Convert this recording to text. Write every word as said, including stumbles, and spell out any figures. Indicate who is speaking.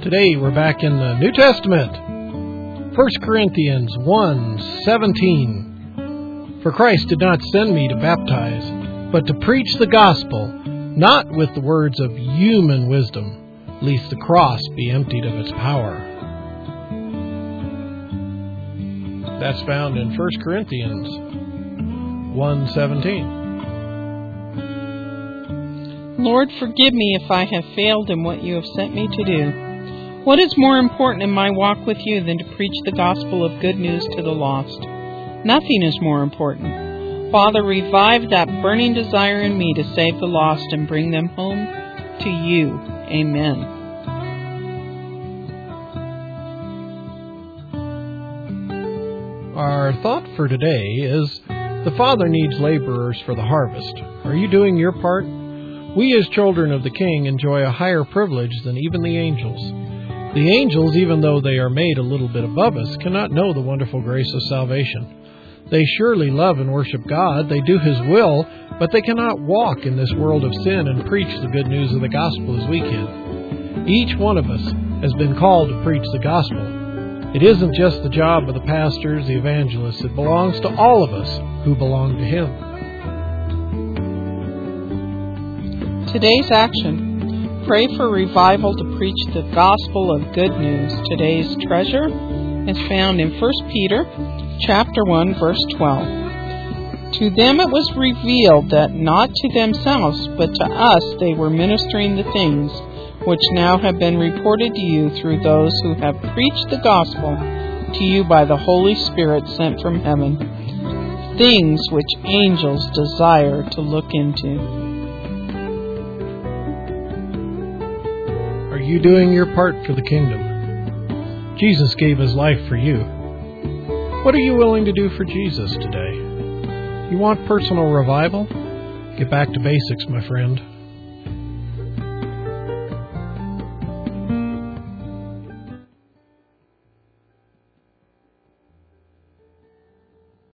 Speaker 1: Today we're back in the New Testament. First Corinthians one seventeen. For Christ did not send me to baptize, but to preach the gospel, not with the words of human wisdom, lest the cross be emptied of its power. That's found in First Corinthians one seventeen.
Speaker 2: Lord, forgive me if I have failed in what you have sent me to do. What is more important in my walk with you than to preach the gospel of good news to the lost? Nothing is more important. Father, revive that burning desire in me to save the lost and bring them home to you. Amen.
Speaker 1: Our thought for today is, the Father needs laborers for the harvest. Are you doing your part? We as children of the King enjoy a higher privilege than even the angels. The angels, even though they are made a little bit above us, cannot know the wonderful grace of salvation. They surely love and worship God, they do His will, but they cannot walk in this world of sin and preach the good news of the gospel as we can. Each one of us has been called to preach the gospel. It isn't just the job of the pastors, the evangelists, it belongs to all of us who belong to Him.
Speaker 2: Today's action. Pray for revival to preach the gospel of good news. Today's treasure is found in First Peter chapter one, verse twelve. To them it was revealed that not to themselves, but to us they were ministering the things which now have been reported to you through those who have preached the gospel to you by the Holy Spirit sent from heaven, things which angels desire to look into.
Speaker 1: Are you doing your part for the kingdom? Jesus gave His life for you. What are you willing to do for Jesus today? You want personal revival? Get back to basics, my friend.